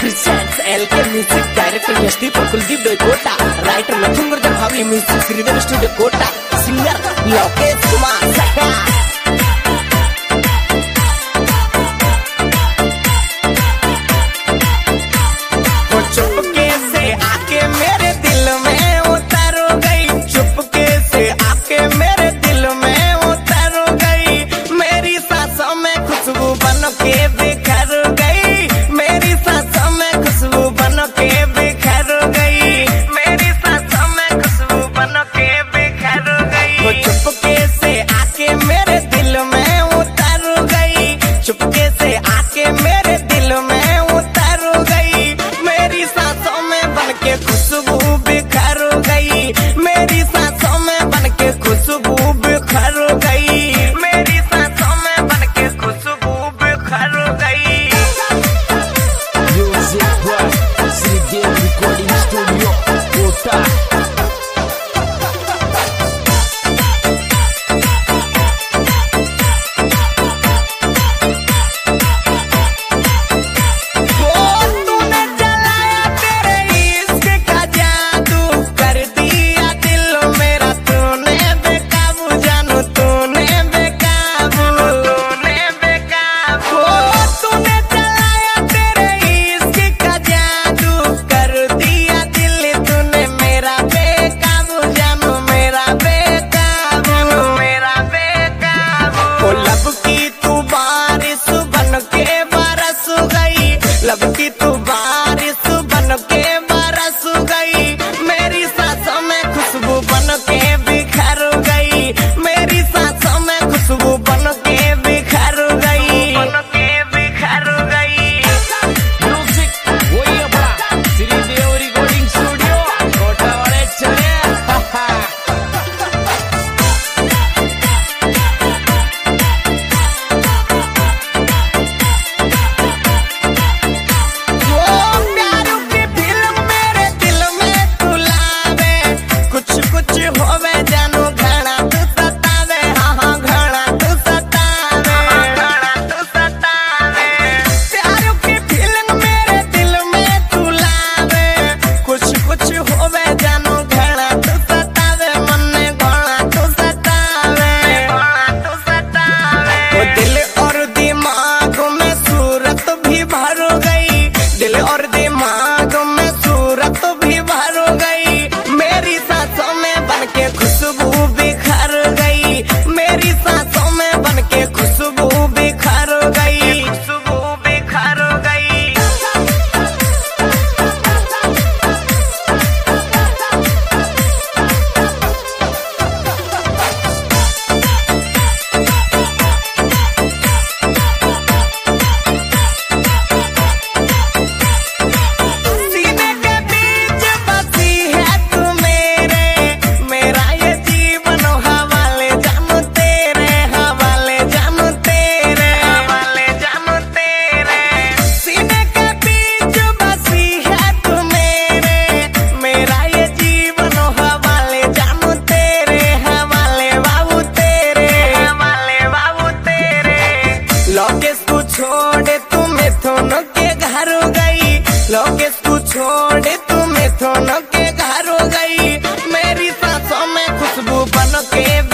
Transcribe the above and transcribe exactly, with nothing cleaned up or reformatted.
presents L K Music, director S D for Kuldeep Doigota, writer Mathungur Jabhavi, music Sridhar Studio Kota, singer Lokesh Kumar Saka. चुपके से आके मेरे दिल में उतर गई, चुपके से आके मेरे दिल में उतर गई, मेरी सांसों में खुशबू बन के बिखर गई, मेरी सांसों में खुशबू बन के बिखर गई, मेरी सांसों में खुशबू बन के बिखर गई। वो चुपके से आके मेरे दिल में उतर गई, चुपके से आके मेरे दिल में उतर गई, मेरी सांसों में बन के खुशबू बिखर गई, मेरी सांसों में बन के खुशबू बिखर गई, मेरी सांसों में बन के खुशबू बिखर गई। Music by Sridhar Recording Studio Kota. लब की तू बारिश बन के बरस गई, मेरी सांसों में खुशबू बन के बिखर गई, मेरी सांसों में खुशबू बन के बिखर गई, बन के बिखर गई। Music वही अपना Sridhar Recording Studio कोटा वाले चले। दिल और दिमाग में सूरत भी भर गई, मेरी सांसों में बन के खुशबू बिखर गई, मेरी सांसों में बन के खुशबू बिखर गई, खुशबू बिखर गई। लोकेश को छोड़े तू मिथुन के घर गई, लोकेश को छोड़े तू मिथुन के घर गई, मेरी सांसों में खुशबू बन के